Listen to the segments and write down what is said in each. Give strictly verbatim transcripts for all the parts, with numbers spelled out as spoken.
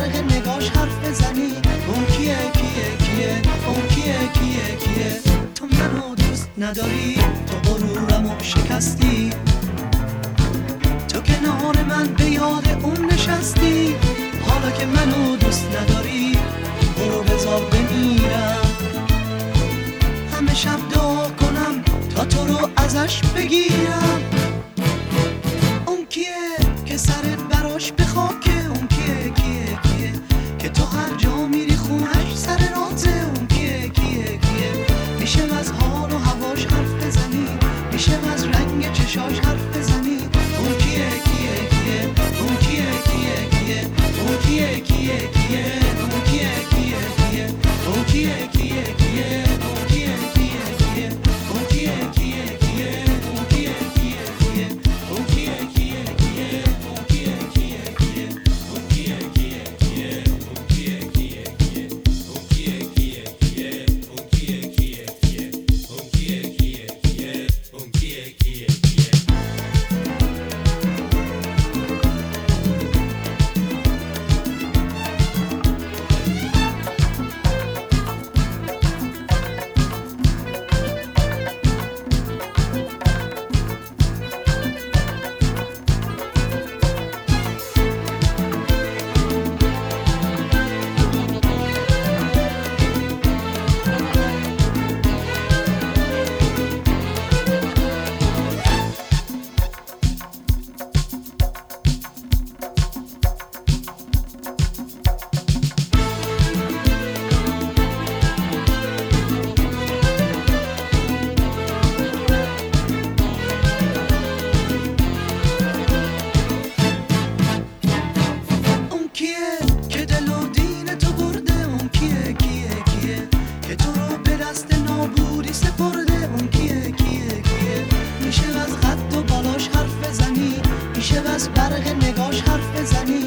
برق نگاش حرف بزنی. اون کیه کیه کیه اون کیه کیه کیه تو منو دوست نداری، تو غرورمو شکستی، تو کنار من به یاد اون نشستی. حالا که منو دوست نداری برو بذار بمیرم، همه شب دعا کنم تا تو رو ازش بگیرم. اون کیه که سرت براش بخاکه، اون کیه کیه کیه که تو هر جا میری خونش سر راته. اون کیه کیه کیه میشه از حال و هواش حرف بزنی، میشه از رنگ چشاش حرف بزنی. اون کیه کیه کیه اون کیه کیه کیه اون کیه کیه کیه اون کیه کیه کیه اون کیه کیه کیه اون کیه کیه کیه اون کیه کیه کیه اون کیه کیه کیه اون کیه کیه کیه اون کیه کیه کیه اون کیه کیه کیه اون کیه کیه کیه اون کیه کیه کیه اون کیه کیه کیه اون کیه کیه کیه اون کیه کیه کیه.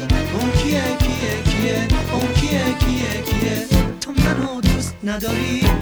نداری